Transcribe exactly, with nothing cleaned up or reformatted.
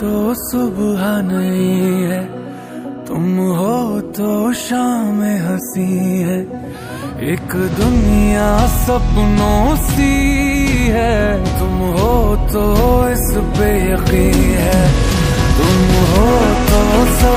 तो सुबह नहीं है, तुम हो तो शाम हंसी है। एक दुनिया सपनों सी है, तुम हो तो इस पे यकीन है। तुम हो तो सब